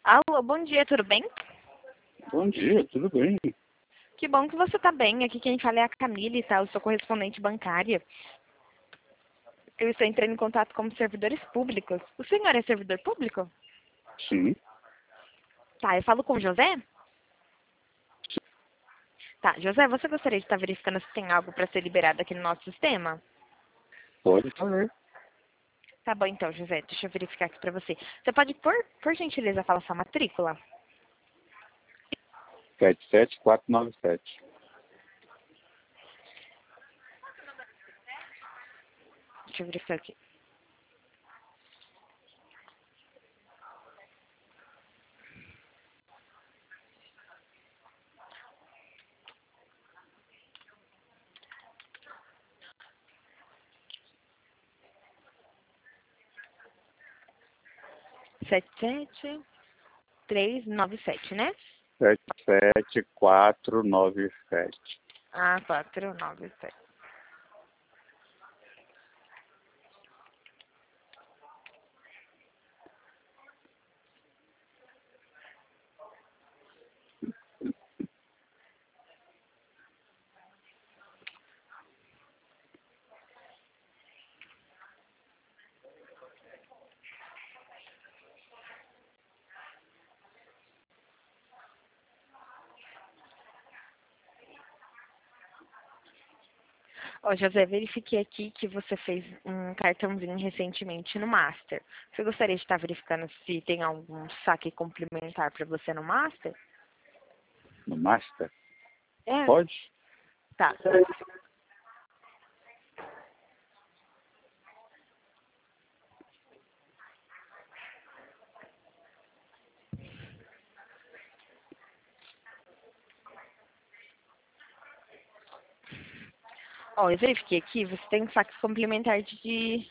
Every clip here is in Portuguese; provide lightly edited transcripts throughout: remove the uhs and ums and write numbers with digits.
Alô, bom dia, tudo bem? Bom dia, tudo bem? Que bom que você está bem. Aqui quem fala é a Camille, tá? Eu sou correspondente bancária. Eu estou entrando em contato com servidores públicos. O senhor é servidor público? Sim, Tá, eu falo com o José? Tá, José, você gostaria de estar verificando se tem algo para ser liberado aqui no nosso sistema? pode fazer. Tá bom então, José, deixa eu verificar aqui para você. Você pode, por gentileza, falar sua matrícula? 77497. Deixa eu verificar aqui. Sete sete três nove sete, né? 77497. Ah, 497. Ó, José, verifiquei aqui que você fez um cartãozinho recentemente no Master. Você gostaria de estar verificando se tem algum saque complementar para você no Master? No Master? É. Pode? Tá. Ó, eu verifiquei aqui, você tem um saque complementar de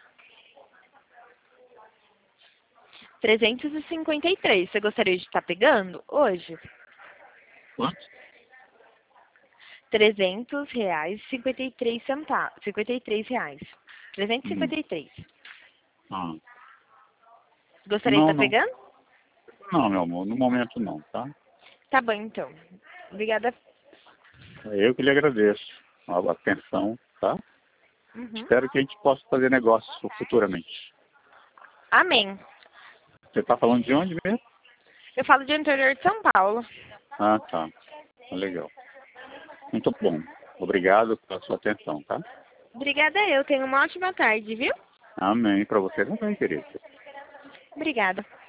353. Você gostaria de estar pegando hoje? Quanto? R$ 300, 53 centavos. R$ 53. Hum. 353. Ah. Gostaria de Não, estar não. pegando? Não, meu amor, no momento não, tá? Tá bom, então. Obrigada. Eu que lhe agradeço a atenção, tá? Uhum. Espero que a gente possa fazer negócio futuramente. Amém. Você está falando de onde mesmo? Eu falo de interior de São Paulo. Ah, tá. Legal. Muito bom. Obrigado pela sua atenção, tá? Obrigada eu. Tenha uma ótima tarde, viu? Amém. Para você também, querido. Obrigada.